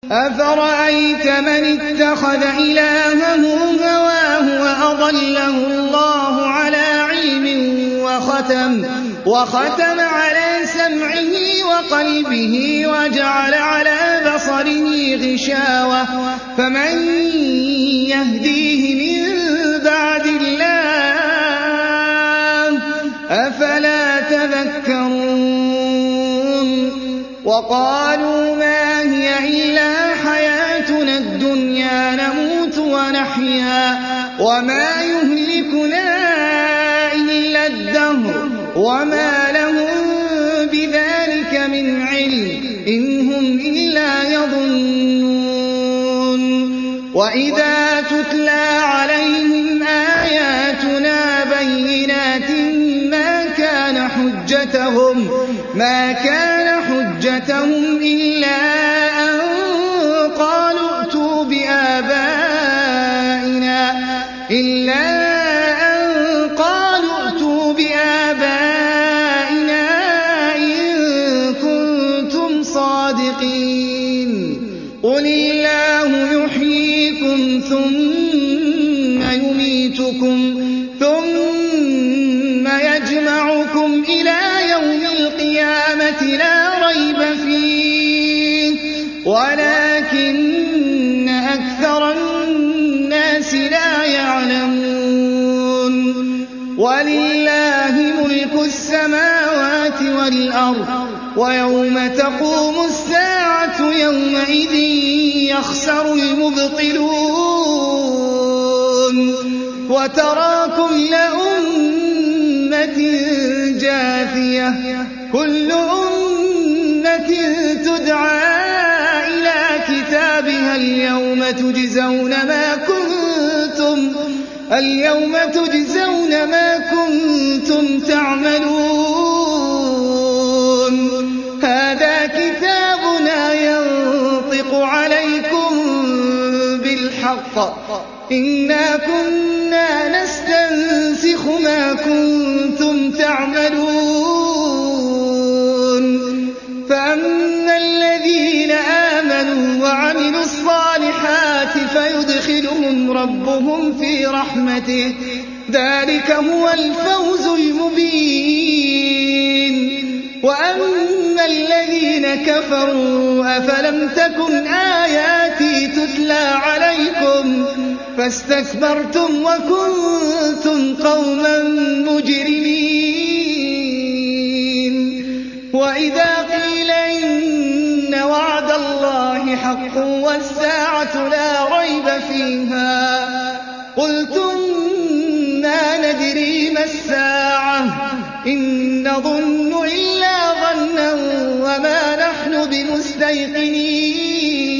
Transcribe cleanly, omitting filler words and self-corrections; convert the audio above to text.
أفرأيت من اتخذ إلهه هواه وأضله الله على علم وختم على سمعه وقلبه وجعل على بصره غشاوة فمن يهديه من بعد الله أفلا تذكرون وقالوا ما هي إلا حياتنا الدنيا نموت ونحيا وما يهلكنا إلا الدهر وما لهم بذلك من علم إن هم إلا يظنون وإذا تتلى عليهم آياتنا بينات ما كان حجتهم إلا أن قالوا ائتوا بآبائنا إن كنتم صادقين قل الله يحييكم ثم يميتكم ثم يجمعكم إلى يوم القيامة لا ريب فيه ولكن أكثر الناس لا يعلمون ولله ملك السماوات والأرض ويوم تقوم الساعة يومئذ يخسر المبطلون وترى كل أمة جاثية كل أمة تدعى إلى كتابها اليوم تجزون ما كنتم تعملون هذا كتابنا ينطق عليكم بالحق إنا كنا نستنسخ ما كنتم تعملون فأما الذين آمنوا وعملوا الصالحات فيدخلهم ربهم في رحمته ذلك هو الفوز المبين وأما الذين كفروا أفلم تكن آياتي تتلى عليكم فاستكبرتم وكنتم قوما مجرمين وإذا قيل إن وعد الله حق والساعة لا ريب فيها قلتم ما ندري ما الساعة إن نظن إلا ظنا وما نحن بمستيقنين